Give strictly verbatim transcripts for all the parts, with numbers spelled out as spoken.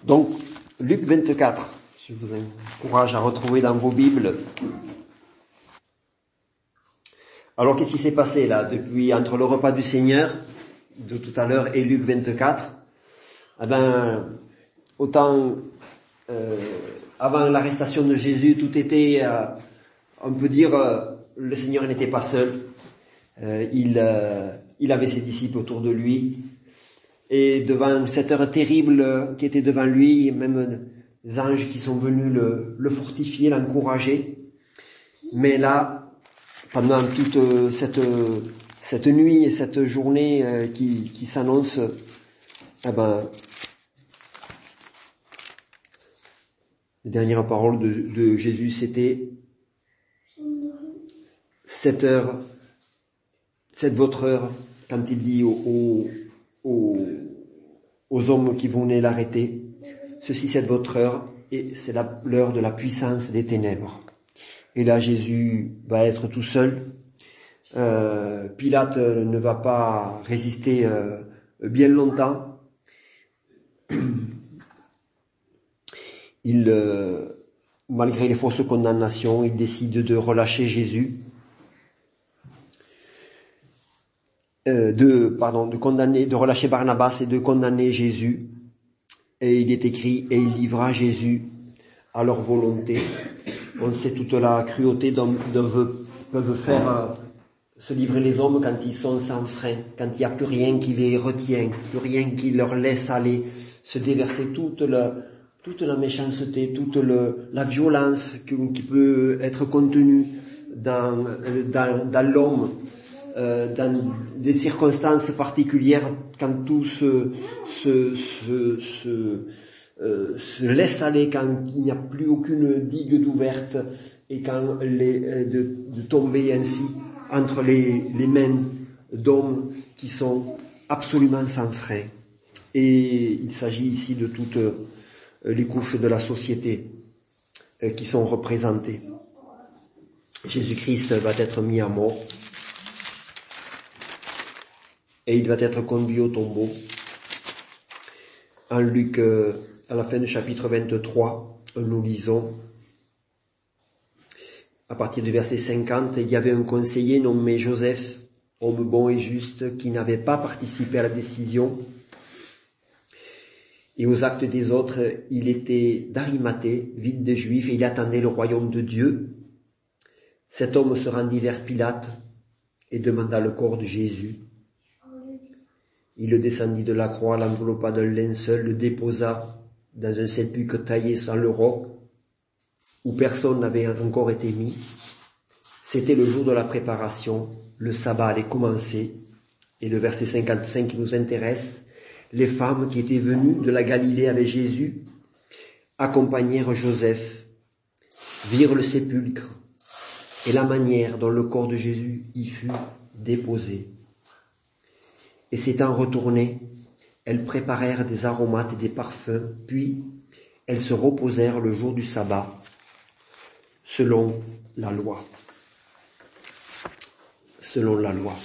Donc, Luc vingt-quatre, je vous encourage à retrouver dans vos Bibles. Alors, qu'est-ce qui s'est passé là, depuis, entre le repas du Seigneur, de tout à l'heure, et Luc vingt-quatre? Eh ben, autant, euh, avant l'arrestation de Jésus, tout était, euh, on peut dire, euh, le Seigneur n'était pas seul. Euh, il, euh, il avait ses disciples autour de lui. Et devant cette heure terrible qui était devant lui, même des anges qui sont venus le, le fortifier, l'encourager. Mais là, pendant toute cette, cette nuit et cette journée qui, qui s'annonce, eh ben, les dernières paroles de, de Jésus, c'était cette heure, c'est votre heure, quand il dit au, au Aux, aux hommes qui venaient l'arrêter. Ceci c'est votre heure, et c'est la, l'heure de la puissance des ténèbres. Et là Jésus va être tout seul. Euh, Pilate ne va pas résister euh, bien longtemps. Il, euh, malgré les fausses condamnations, il décide de relâcher Jésus. Euh, de, pardon, de condamner, de relâcher Barnabas et de condamner Jésus. Et il est écrit, et il livra Jésus à leur volonté. On sait toute la cruauté dont peuvent faire euh, se livrer les hommes quand ils sont sans frein, quand il n'y a plus rien qui les retient, plus rien qui leur laisse aller, se déverser toute la, toute la méchanceté, toute le, la violence qui, qui peut être contenue dans, dans, dans l'homme. Euh, dans des circonstances particulières, quand tout se, se, se, se, euh, se laisse aller, quand il n'y a plus aucune digue d'ouverte, et quand les, euh, de, de tomber ainsi entre les, les mains d'hommes qui sont absolument sans frein. Et il s'agit ici de toutes euh, les couches de la société euh, qui sont représentées. Jésus-Christ va être mis à mort. Et il va être conduit au tombeau. En Luc, euh, à la fin du chapitre vingt-trois, nous lisons, à partir du verset cinquante, il y avait un conseiller nommé Joseph, homme bon et juste, qui n'avait pas participé à la décision et aux actes des autres. Il était d'Arimathée, ville des Juifs, et il attendait le royaume de Dieu. Cet homme se rendit vers Pilate et demanda le corps de Jésus. Il le descendit de la croix, l'enveloppa d'un linceul, le déposa dans un sépulcre taillé sans le roc, où personne n'avait encore été mis. C'était le jour de la préparation, le sabbat allait commencer, et le verset cinquante-cinq qui nous intéresse, les femmes qui étaient venues de la Galilée avec Jésus accompagnèrent Joseph, virent le sépulcre et la manière dont le corps de Jésus y fut déposé. Et s'étant retournées, elles préparèrent des aromates et des parfums, puis elles se reposèrent le jour du sabbat, selon la loi. Selon la loi.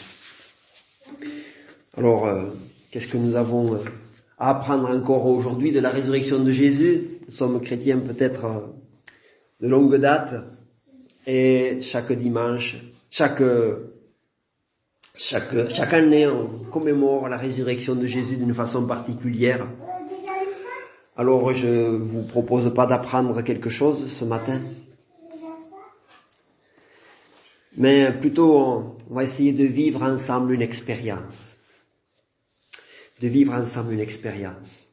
Alors, euh, qu'est-ce que nous avons euh, à apprendre encore aujourd'hui de la résurrection de Jésus? Nous sommes chrétiens peut-être euh, de longue date, et chaque dimanche, chaque... Euh, Chaque, chaque année, on commémore la résurrection de Jésus d'une façon particulière. Alors, je vous propose pas d'apprendre quelque chose ce matin, mais plutôt, on va essayer de vivre ensemble une expérience. De vivre ensemble une expérience.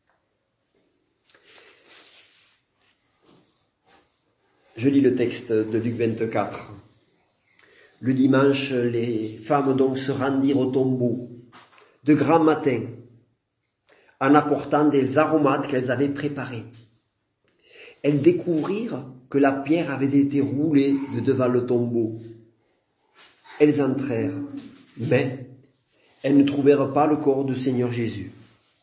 Je lis le texte de Luc vingt-quatre. Le dimanche, les femmes donc se rendirent au tombeau de grand matin en apportant des aromates qu'elles avaient préparés. Elles découvrirent que la pierre avait été roulée de devant le tombeau. Elles entrèrent, mais elles ne trouvèrent pas le corps du Seigneur Jésus.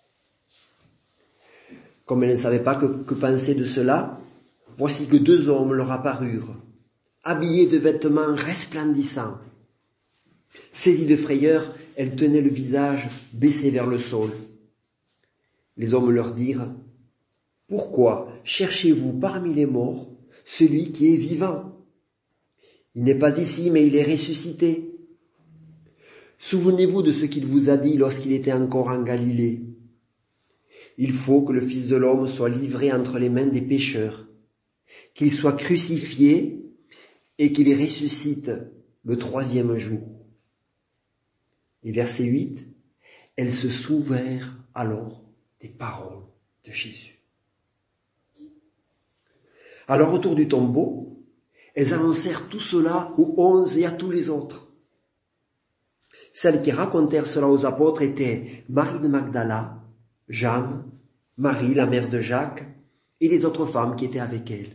Comme elles ne savaient pas que, que penser de cela, voici que deux hommes leur apparurent, habillées de vêtements resplendissants. Saisies de frayeur, elles tenaient le visage baissé vers le sol. Les hommes leur dirent, Pourquoi cherchez-vous parmi les morts celui qui est vivant? Il n'est pas ici, mais il est ressuscité. Souvenez-vous de ce qu'il vous a dit lorsqu'il était encore en Galilée. Il faut que le Fils de l'homme soit livré entre les mains des pécheurs, qu'il soit crucifié et qu'il ressuscite le troisième jour. Et verset huit, elles se souvinrent alors des paroles de Jésus. Alors autour du tombeau, elles annoncèrent tout cela aux onze et à tous les autres. Celles qui racontèrent cela aux apôtres étaient Marie de Magdala, Jeanne, Marie, la mère de Jacques, et les autres femmes qui étaient avec elle.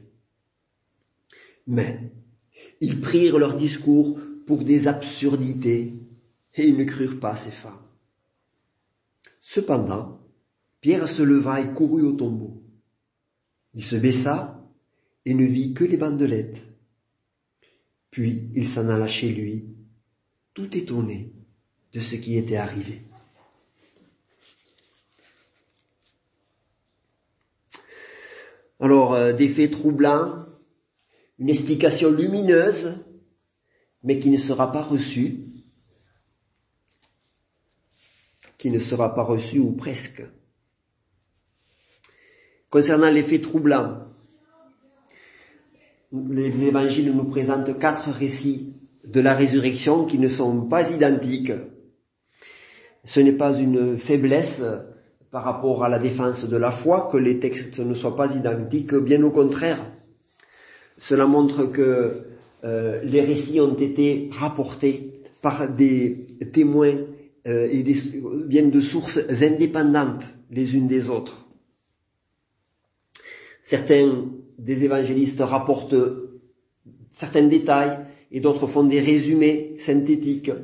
Mais ils prirent leur discours pour des absurdités, et ils ne crurent pas ces femmes. Cependant, Pierre se leva et courut au tombeau. Il se baissa et ne vit que les bandelettes. Puis il s'en alla chez lui, tout étonné de ce qui était arrivé. Alors, euh, des faits troublants, une explication lumineuse, mais qui ne sera pas reçue, qui ne sera pas reçue ou presque. Concernant les faits troublants, l'Évangile nous présente quatre récits de la résurrection qui ne sont pas identiques. Ce n'est pas une faiblesse par rapport à la défense de la foi que les textes ne soient pas identiques, bien au contraire. Cela montre que euh, les récits ont été rapportés par des témoins euh, et des, viennent de sources indépendantes les unes des autres. Certains des évangélistes rapportent certains détails et d'autres font des résumés synthétiques.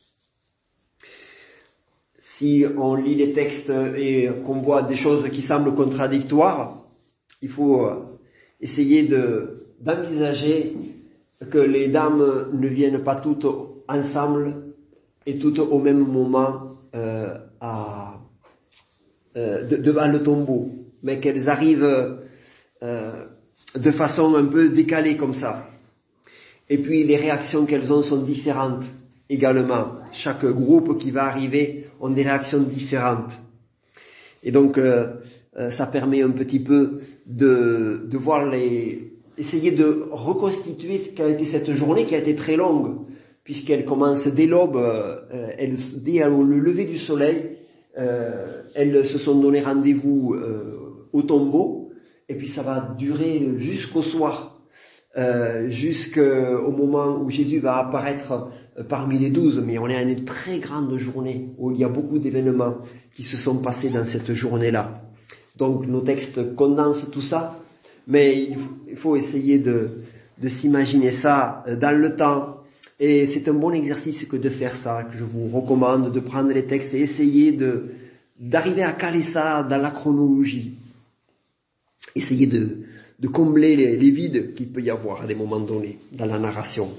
Si on lit les textes et qu'on voit des choses qui semblent contradictoires, il faut essayer de, d'envisager que les dames ne viennent pas toutes ensemble et toutes au même moment euh, à, euh, de, devant le tombeau, mais qu'elles arrivent euh, de façon un peu décalée comme ça. Et puis les réactions qu'elles ont sont différentes également. Chaque groupe qui va arriver ont des réactions différentes. Et donc euh, euh, ça permet un petit peu de, de voir les... essayer de reconstituer ce qu'a été cette journée qui a été très longue, puisqu'elle commence dès l'aube, euh, elle, dès le lever du soleil, euh, elles se sont donné rendez-vous euh, au tombeau, et puis ça va durer jusqu'au soir. Euh, jusqu'au moment où Jésus va apparaître parmi les douze, mais on est à une très grande journée où il y a beaucoup d'événements qui se sont passés dans cette journée-là. Donc nos textes condensent tout ça, mais il faut essayer de, de s'imaginer ça dans le temps, et c'est un bon exercice que de faire ça, que je vous recommande de prendre les textes et essayer de d'arriver à caler ça dans la chronologie. Essayez de de combler les, les vides qu'il peut y avoir à des moments donnés dans la narration.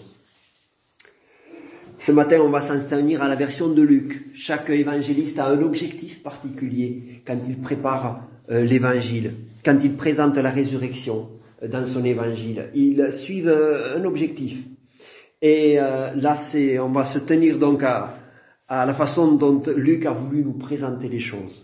Ce matin, on va s'en tenir à la version de Luc. Chaque évangéliste a un objectif particulier quand il prépare euh, l'évangile, quand il présente la résurrection euh, dans son évangile. Ils suivent euh, un objectif. Et euh, là, c'est, on va se tenir donc à, à la façon dont Luc a voulu nous présenter les choses.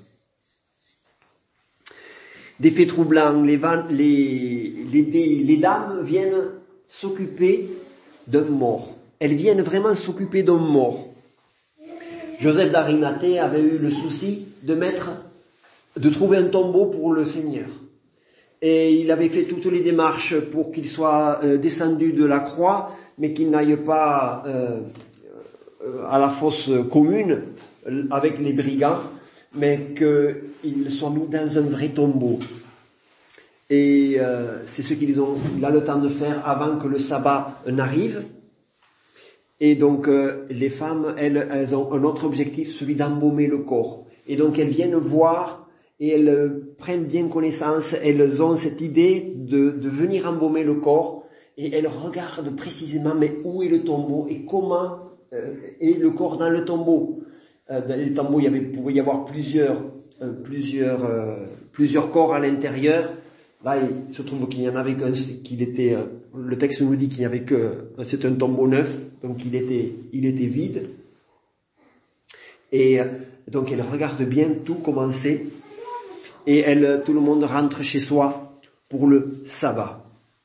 Des faits troublants, les, les, les, les dames viennent s'occuper d'un mort. Elles viennent vraiment s'occuper d'un mort. Joseph d'Arimathée avait eu le souci de mettre, de trouver un tombeau pour le Seigneur. Et il avait fait toutes les démarches pour qu'il soit euh, descendu de la croix, mais qu'il n'aille pas euh, à la fosse commune avec les brigands, mais qu'il soit mis dans un vrai tombeau. Et euh, c'est ce qu'ils ont, il a le temps de faire avant que le sabbat n'arrive. Et donc euh, les femmes, elles, elles ont un autre objectif, celui d'embaumer le corps. Et donc elles viennent voir et elles euh, prennent bien connaissance, elles ont cette idée de, de venir embaumer le corps, et elles regardent précisément mais où est le tombeau et comment euh, est le corps dans le tombeau. Euh, dans les tombeaux, il y avait, pouvait y avoir plusieurs, euh, plusieurs, euh, plusieurs corps à l'intérieur. Là, il se trouve qu'il y en avait qu'un, qu'il était, le texte nous dit qu'il n'y avait que, c'est un tombeau neuf, donc il était, il était vide. Et donc elle regarde bien tout commencer, et elle, tout le monde rentre chez soi pour le sabbat.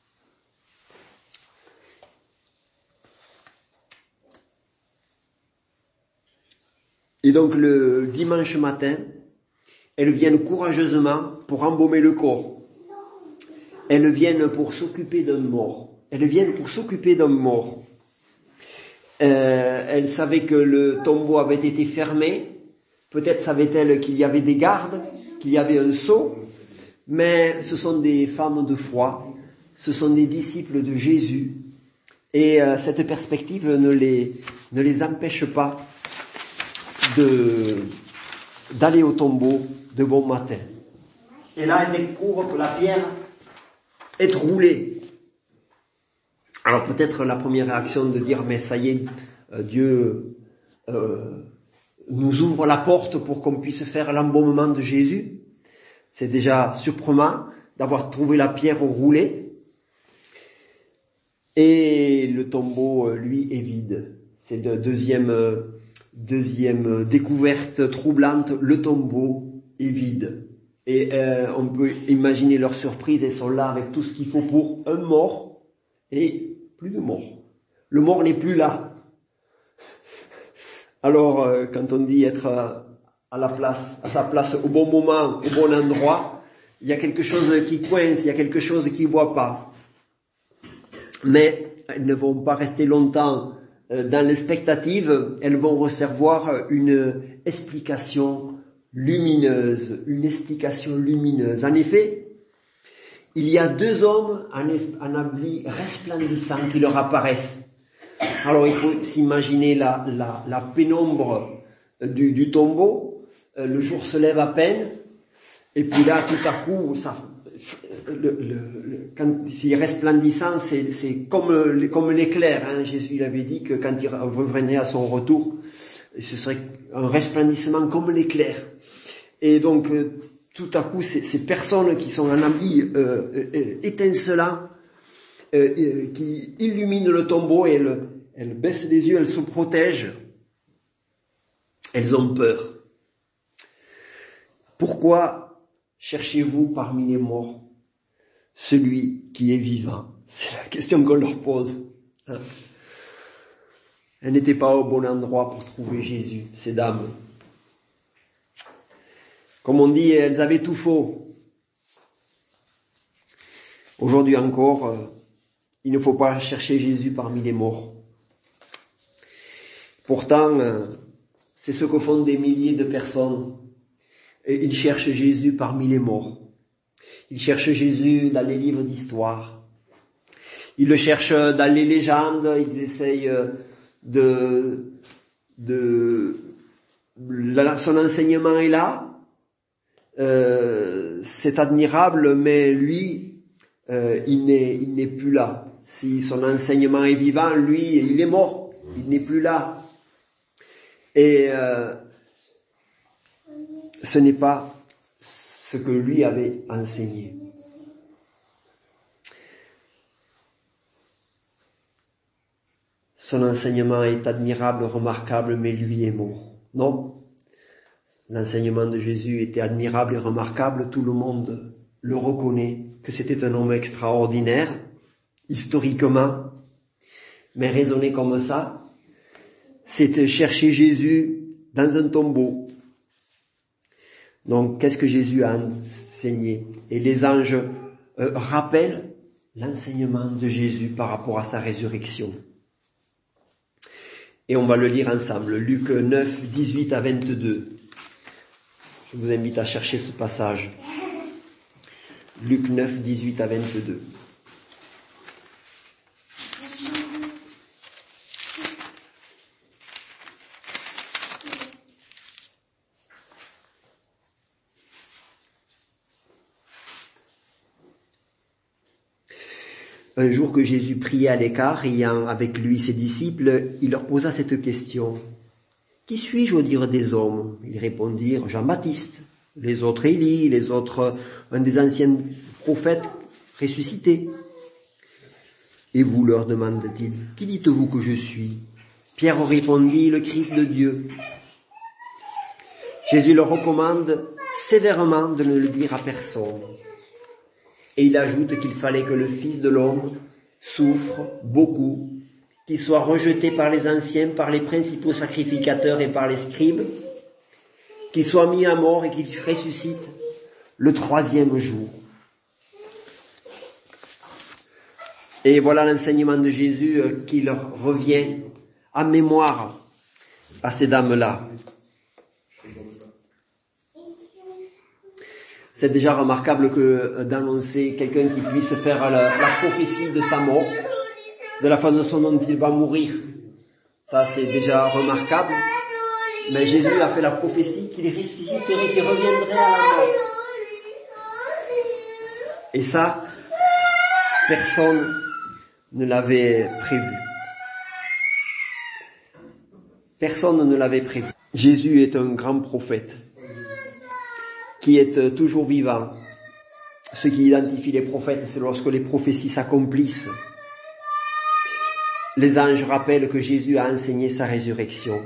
Et donc le dimanche matin, elles viennent courageusement pour embaumer le corps. Elles viennent pour s'occuper d'un mort. Elles viennent pour s'occuper d'un mort. Euh, elles savaient que le tombeau avait été fermé. Peut-être savaient-elles qu'il y avait des gardes, qu'il y avait un sceau. Mais ce sont des femmes de foi. Ce sont des disciples de Jésus. Et euh, cette perspective ne les, ne les empêche pas de, d'aller au tombeau de bon matin. Et là, elles découvrent que la pierre est roulée. Alors peut-être la première réaction de dire, mais ça y est, euh, Dieu euh, nous ouvre la porte pour qu'on puisse faire l'embaumement de Jésus. C'est déjà surprenant d'avoir trouvé la pierre roulée. Et le tombeau, lui, est vide. C'est de deuxième, deuxième découverte troublante, le tombeau est vide. Et euh, on peut imaginer leur surprise, elles sont là avec tout ce qu'il faut pour un mort, et plus de mort. Le mort n'est plus là. Alors, euh, quand on dit être à, à la place, à sa place au bon moment, au bon endroit, il y a quelque chose qui coince, il y a quelque chose qui ne voit pas. Mais elles ne vont pas rester longtemps dans l'expectative, elles vont recevoir une explication lumineuse, une explication lumineuse. En effet, il y a deux hommes en, en habits resplendissants qui leur apparaissent. Alors il faut s'imaginer la, la, la pénombre du, du tombeau, le jour se lève à peine, et puis là tout à coup, ça, le, le, le, quand c'est resplendissant, c'est, c'est comme, comme l'éclair. Hein. Jésus il avait dit que quand il revenait à son retour, ce serait un resplendissement comme l'éclair. Et donc, euh, tout à coup, ces, ces personnes qui sont en habits euh, euh, étincelants, euh, euh, qui illuminent le tombeau, et elles, elles baissent les yeux, elles se protègent, elles ont peur. Pourquoi cherchez-vous parmi les morts celui qui est vivant? C'est la question qu'on leur pose. Hein? Elles n'étaient pas au bon endroit pour trouver Jésus, ces dames. Comme on dit, elles avaient tout faux. Aujourd'hui encore, euh, il ne faut pas chercher Jésus parmi les morts. Pourtant, euh, c'est ce que font des milliers de personnes. Et ils cherchent Jésus parmi les morts. Ils cherchent Jésus dans les livres d'histoire. Ils le cherchent dans les légendes. Ils essayent de... de son enseignement est là. Euh, c'est admirable, mais lui, euh, il n'est, il n'est plus là. Si son enseignement est vivant, lui, il est mort. Il n'est plus là. Et euh, ce n'est pas ce que lui avait enseigné. Son enseignement est admirable, remarquable, mais lui est mort. Non. L'enseignement de Jésus était admirable et remarquable, tout le monde le reconnaît, que c'était un homme extraordinaire, historiquement, mais raisonner comme ça, c'est chercher Jésus dans un tombeau. Donc, qu'est-ce que Jésus a enseigné? Et les anges euh, rappellent l'enseignement de Jésus par rapport à sa résurrection. Et on va le lire ensemble, Luc neuf, dix-huit à vingt-deux. Je vous invite à chercher ce passage. Luc neuf, dix-huit à vingt-deux. Un jour que Jésus priait à l'écart, ayant avec lui ses disciples, il leur posa cette question. « Qui suis-je au dire des hommes ?» Ils répondirent « Jean-Baptiste, les autres Élie, les autres, un des anciens prophètes ressuscités. Et vous, leur demande-t-il, qui dites-vous que je suis? Pierre répondit, le Christ de Dieu. Jésus leur recommande sévèrement de ne le dire à personne. Et il ajoute qu'il fallait que le Fils de l'homme souffre beaucoup, qu'il soit rejeté par les anciens, par les principaux sacrificateurs et par les scribes, qu'il soit mis à mort et qu'il ressuscite le troisième jour. Et voilà l'enseignement de Jésus qui leur revient en mémoire à ces dames-là. C'est déjà remarquable que d'annoncer quelqu'un qui puisse faire la, la prophétie de sa mort, de la façon dont il va mourir. Ça, c'est déjà remarquable. Mais Jésus a fait la prophétie qu'il ressusciterait, qu'il reviendrait à la mort. Et ça, personne ne l'avait prévu. Personne ne l'avait prévu. Jésus est un grand prophète qui est toujours vivant. Ce qui identifie les prophètes, c'est lorsque les prophéties s'accomplissent. Les anges rappellent que Jésus a enseigné sa résurrection.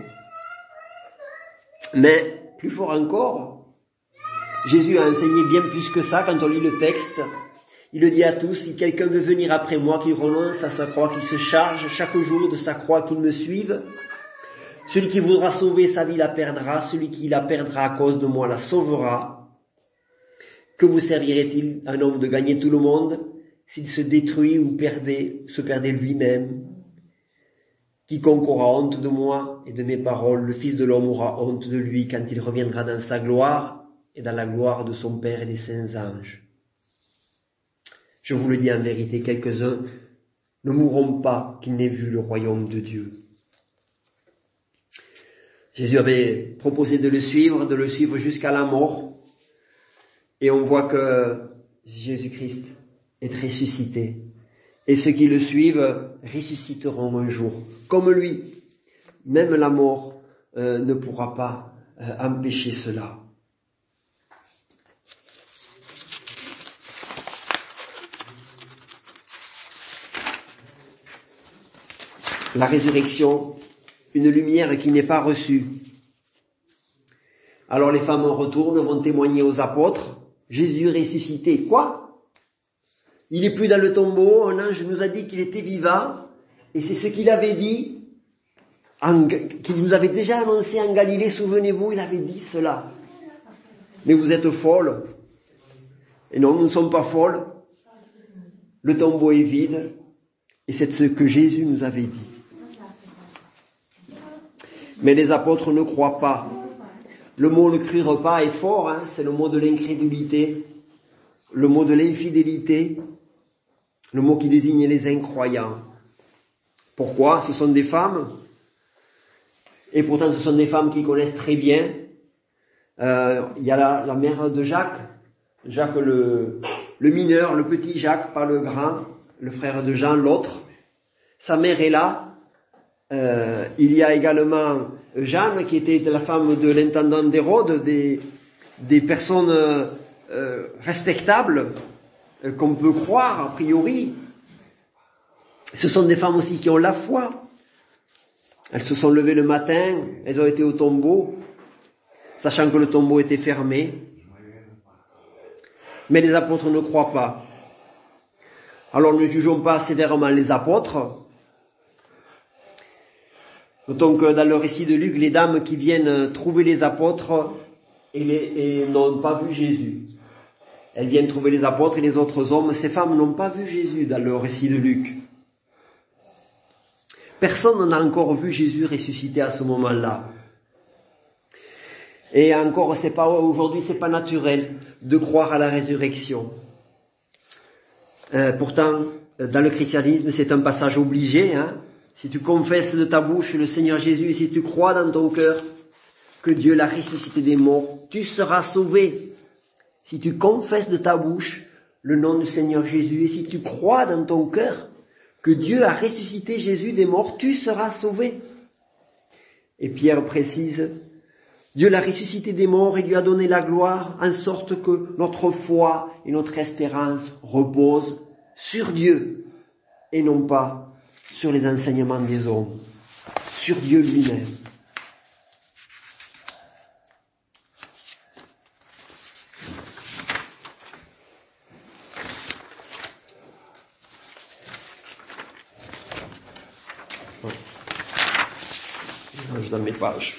Mais, plus fort encore, Jésus a enseigné bien plus que ça. Quand on lit le texte, il le dit à tous, si quelqu'un veut venir après moi, qu'il renonce à sa croix, qu'il se charge chaque jour de sa croix, qu'il me suive. Celui qui voudra sauver sa vie la perdra, celui qui la perdra à cause de moi la sauvera. Que vous servirait-il un homme de gagner tout le monde s'il se détruit ou perdait, se perdait lui-même? Quiconque aura honte de moi et de mes paroles, le Fils de l'homme aura honte de lui quand il reviendra dans sa gloire et dans la gloire de son Père et des saints anges. Je vous le dis en vérité, quelques-uns ne mourront pas qu'ils n'aient vu le royaume de Dieu. Jésus avait proposé de le suivre, de le suivre jusqu'à la mort. Et on voit que Jésus-Christ est ressuscité. Et ceux qui le suivent ressusciteront un jour. Comme lui, même la mort euh, ne pourra pas euh, empêcher cela. La résurrection, une lumière qui n'est pas reçue. Alors les femmes retournent, vont témoigner aux apôtres. Jésus ressuscité. Quoi? Il est plus dans le tombeau, un ange nous a dit qu'il était vivant, et c'est ce qu'il avait dit, en, qu'il nous avait déjà annoncé en Galilée, souvenez-vous, il avait dit cela. Mais vous êtes folles. Et non, nous ne sommes pas folles. Le tombeau est vide, et c'est ce que Jésus nous avait dit. Mais les apôtres ne croient pas. Le mot ne crurent pas est fort, hein, c'est le mot de l'incrédulité, le mot de l'infidélité, le mot qui désigne les incroyants. Pourquoi? Ce sont des femmes, et pourtant ce sont des femmes qui connaissent très bien. Euh, il y a la, la mère de Jacques, Jacques le, le mineur, le petit Jacques, pas le grand, le frère de Jean, l'autre. Sa mère est là. Euh, il y a également Jeanne, qui était la femme de l'intendant d'Hérode, des, des personnes euh, respectables, euh, qu'on peut croire a priori. Ce sont des femmes aussi qui ont la foi. Elles se sont levées le matin, elles ont été au tombeau, sachant que le tombeau était fermé. Mais les apôtres ne croient pas. Alors ne jugeons pas sévèrement les apôtres. Notons que dans le récit de Luc, les dames qui viennent trouver les apôtres et, les, et n'ont pas vu Jésus. Elles viennent trouver les apôtres et les autres hommes. Ces femmes n'ont pas vu Jésus dans le récit de Luc. Personne n'a encore vu Jésus ressuscité à ce moment-là. Et encore, c'est pas, aujourd'hui, c'est pas naturel de croire à la résurrection. Euh, pourtant, dans le christianisme, c'est un passage obligé, hein. Si tu confesses de ta bouche le Seigneur Jésus, et si tu crois dans ton cœur que Dieu l'a ressuscité des morts, tu seras sauvé. Si tu confesses de ta bouche le nom du Seigneur Jésus, et si tu crois dans ton cœur que Dieu a ressuscité Jésus des morts, tu seras sauvé. Et Pierre précise Dieu l'a ressuscité des morts et lui a donné la gloire, en sorte que notre foi et notre espérance reposent sur Dieu et non pas sur les enseignements des hommes, sur Dieu lui-même. Je donne mes pages.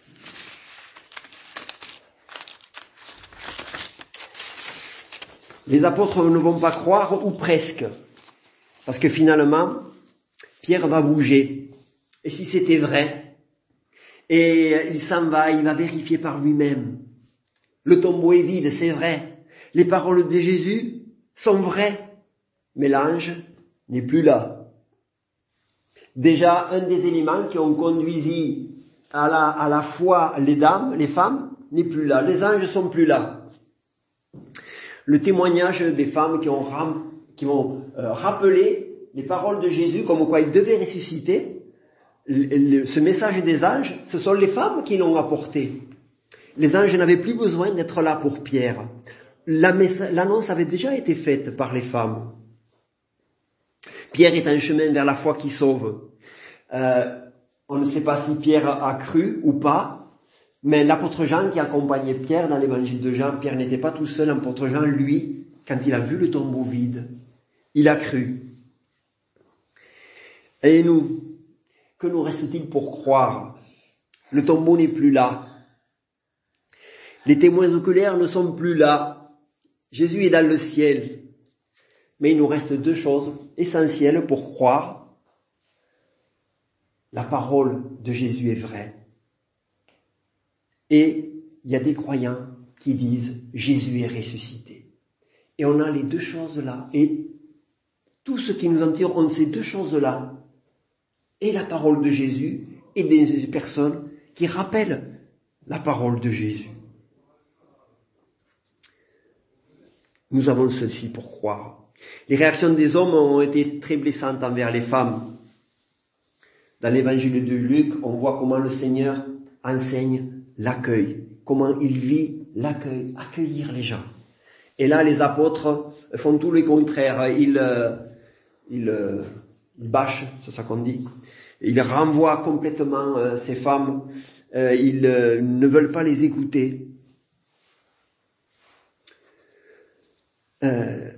Les apôtres ne vont pas croire, ou presque, parce que finalement, Pierre va bouger. Et si c'était vrai, et il s'en va, il va vérifier par lui-même. Le tombeau est vide, c'est vrai. Les paroles de Jésus sont vraies, mais l'ange n'est plus là. Déjà, un des éléments qui ont conduit à la, à la foi les dames, les femmes, n'est plus là. Les anges sont plus là. Le témoignage des femmes qui ont, ram, qui ont euh, rappelé les paroles de Jésus comme quoi il devait ressusciter, le, le, ce message des anges, ce sont les femmes qui l'ont apporté. Les anges n'avaient plus besoin d'être là pour Pierre. La messa- l'annonce avait déjà été faite par les femmes. Pierre est un chemin vers la foi qui sauve. Euh, on ne sait pas si Pierre a cru ou pas, mais l'apôtre Jean qui accompagnait Pierre dans l'évangile de Jean, Pierre n'était pas tout seul, l'apôtre Jean, lui, quand il a vu le tombeau vide, il a cru. Et nous, que nous reste-t-il pour croire? Le tombeau n'est plus là. Les témoins oculaires ne sont plus là. Jésus est dans le ciel. Mais il nous reste deux choses essentielles pour croire. La parole de Jésus est vraie. Et il y a des croyants qui disent Jésus est ressuscité. Et on a les deux choses-là. Et tout ce qui nous entoure, on ces deux choses-là. Et la parole de Jésus et des personnes qui rappellent la parole de Jésus. Nous avons ceci pour croire. Les réactions des hommes ont été très blessantes envers les femmes. Dans l'évangile de Luc, on voit comment le Seigneur enseigne l'accueil, comment il vit l'accueil, accueillir les gens. Et là, les apôtres font tout le contraire. Ils, ils, ils bâchent, c'est ça qu'on dit. Ils renvoient complètement euh, ces femmes. Euh, ils euh, ne veulent pas les écouter. Euh,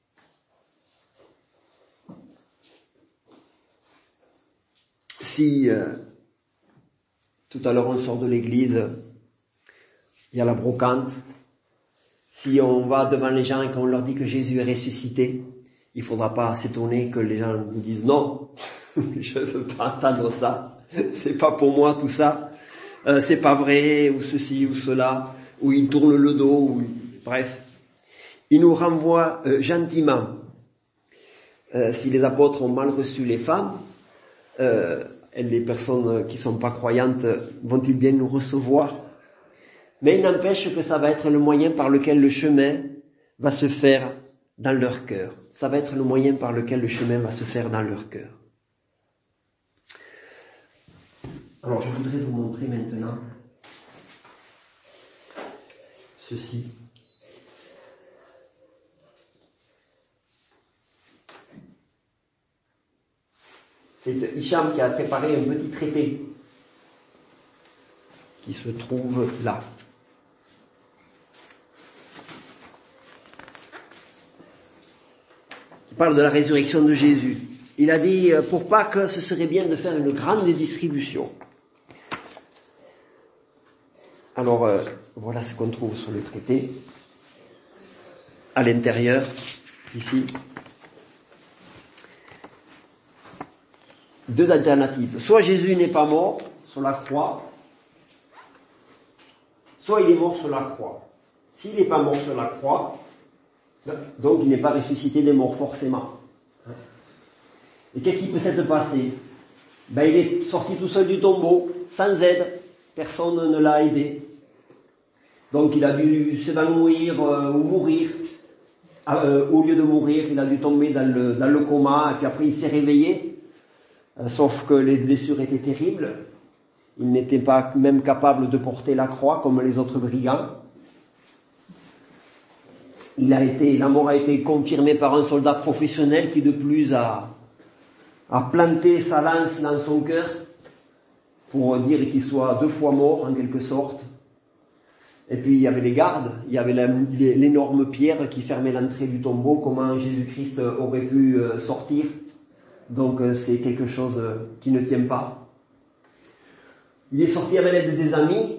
si euh, tout à l'heure on sort de l'église, il y a la brocante. Si on va devant les gens et qu'on leur dit que Jésus est ressuscité, il faudra pas s'étonner que les gens nous disent non, je ne veux pas entendre ça, c'est pas pour moi tout ça, euh, c'est pas vrai, ou ceci ou cela, ou ils tournent le dos, ou bref. Il nous renvoie euh, gentiment. Euh, si les apôtres ont mal reçu les femmes, euh, et les personnes qui sont pas croyantes vont-ils bien nous recevoir? Mais il n'empêche que ça va être le moyen par lequel le chemin va se faire dans leur cœur. Ça va être le moyen par lequel le chemin va se faire dans leur cœur. Alors je voudrais vous montrer maintenant ceci. C'est Hicham qui a préparé un petit traité qui se trouve là. Qui parle de la résurrection de Jésus. Il a dit, pour Pâques, ce serait bien de faire une grande distribution. Alors, euh, voilà ce qu'on trouve sur le traité. À l'intérieur, ici. Deux alternatives. Soit Jésus n'est pas mort sur la croix, soit il est mort sur la croix. S'il n'est pas mort sur la croix, donc il n'est pas ressuscité des morts forcément. Et qu'est-ce qui peut s'être passé? Ben, il est sorti tout seul du tombeau, sans aide, personne ne l'a aidé. Donc il a dû s'évanouir euh, ou mourir. Euh, au lieu de mourir, il a dû tomber dans le, dans le coma, et puis après il s'est réveillé. Euh, sauf que les blessures étaient terribles. Il n'était pas même capable de porter la croix comme les autres brigands. Il a été, la mort a été confirmée par un soldat professionnel qui de plus a, a planté sa lance dans son cœur pour dire qu'il soit deux fois mort en quelque sorte. Et puis il y avait les gardes, il y avait la, l'énorme pierre qui fermait l'entrée du tombeau, comment Jésus-Christ aurait pu sortir. Donc c'est quelque chose qui ne tient pas. Il est sorti avec l'aide des amis,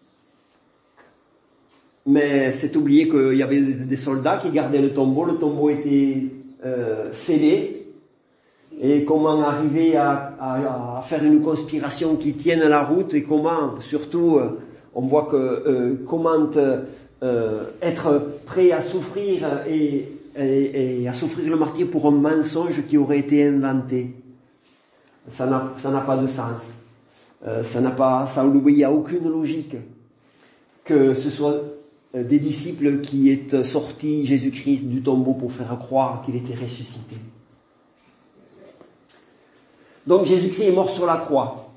mais c'est oublié qu'il y avait des soldats qui gardaient le tombeau, le tombeau était euh, scellé, et comment arriver à, à, à faire une conspiration qui tienne la route, et comment, surtout, euh, on voit que euh, comment euh, être prêt à souffrir et, et, et à souffrir le martyre pour un mensonge qui aurait été inventé. Ça n'a, ça n'a pas de sens. Euh, ça n'a pas, ça n'obéit à aucune logique que ce soit des disciples qui aient sorti Jésus-Christ du tombeau pour faire croire qu'il était ressuscité. Donc Jésus-Christ est mort sur la croix.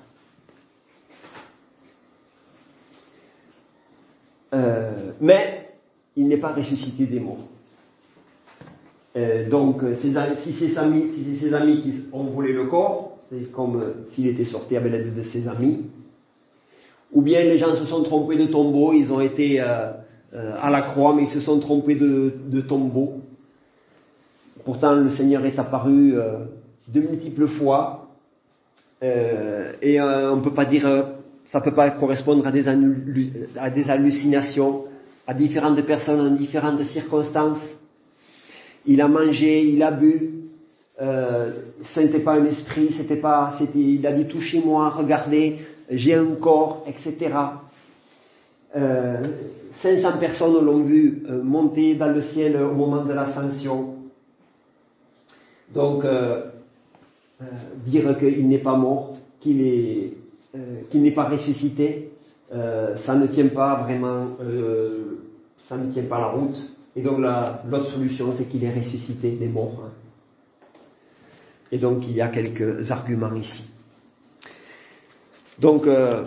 Euh, mais il n'est pas ressuscité des morts. Euh, donc ses, si ses amis, si c'est ses amis qui ont volé le corps, c'est comme s'il était sorti avec l'aide de ses amis. Ou bien les gens se sont trompés de tombeau, ils ont été euh, euh, à la croix, mais ils se sont trompés de, de tombeau. Pourtant, le Seigneur est apparu euh, de multiples fois, euh, et euh, on peut pas dire, euh, ça peut pas correspondre à des, annu- à des hallucinations, à différentes personnes en différentes circonstances. Il a mangé, il a bu. Euh, ce n'était pas un esprit, c'était pas, c'était, il a dit touchez-moi, regardez, j'ai un corps, et cetera. Euh, cinq cents personnes l'ont vu euh, monter dans le ciel au moment de l'ascension. Donc, euh, euh, dire qu'il n'est pas mort, qu'il est, euh, qu'il n'est pas ressuscité, euh, ça ne tient pas vraiment, euh, ça ne tient pas la route. Et donc la, l'autre solution, c'est qu'il est ressuscité des morts. Hein. Et donc il y a quelques arguments ici. Donc euh,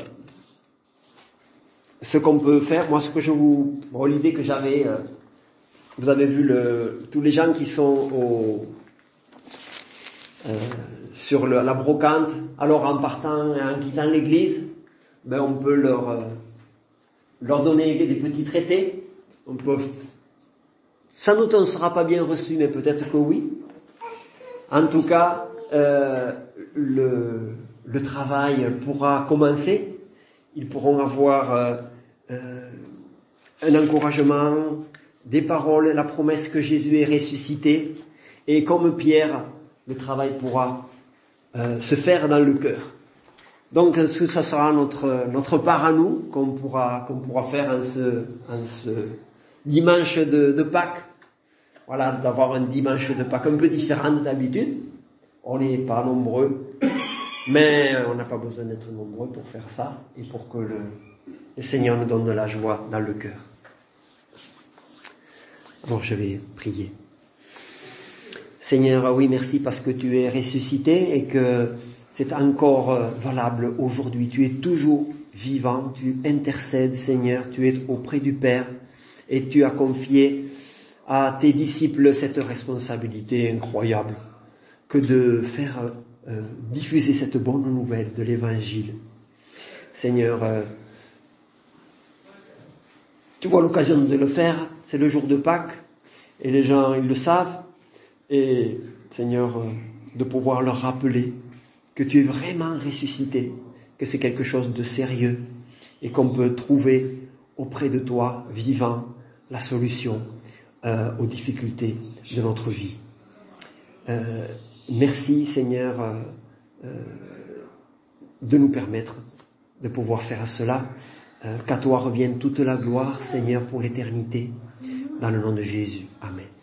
ce qu'on peut faire, moi ce que je vous, bon, l'idée que j'avais, euh, vous avez vu le, tous les gens qui sont au, euh, sur le, la brocante, alors en partant, en quittant l'église, ben on peut leur euh, leur donner des petits traités. On peut, sans doute on ne sera pas bien reçu, mais peut-être que oui. En tout cas, euh, le, le travail pourra commencer. Ils pourront avoir euh, euh, un encouragement, des paroles, la promesse que Jésus est ressuscité. Et comme Pierre, le travail pourra euh, se faire dans le cœur. Donc, ça sera notre notre part à nous qu'on pourra qu'on pourra faire en ce en ce dimanche de, de Pâques. Voilà, d'avoir un dimanche de Pâques un peu différent d'habitude. On n'est pas nombreux, mais on n'a pas besoin d'être nombreux pour faire ça et pour que le, le Seigneur nous donne de la joie dans le cœur. Alors je vais prier. Seigneur, oui, merci parce que tu es ressuscité et que c'est encore valable aujourd'hui. Tu es toujours vivant, tu intercèdes, Seigneur, tu es auprès du Père et tu as confié à tes disciples cette responsabilité incroyable que de faire euh, diffuser cette bonne nouvelle de l'Évangile. Seigneur, euh, tu vois l'occasion de le faire, c'est le jour de Pâques, et les gens, ils le savent, et Seigneur, euh, de pouvoir leur rappeler que tu es vraiment ressuscité, que c'est quelque chose de sérieux, et qu'on peut trouver auprès de toi, vivant, la solution Euh, aux difficultés de notre vie. Euh, merci Seigneur euh, euh, de nous permettre de pouvoir faire cela. Euh, qu'à toi revienne toute la gloire Seigneur pour l'éternité. Dans le nom de Jésus. Amen.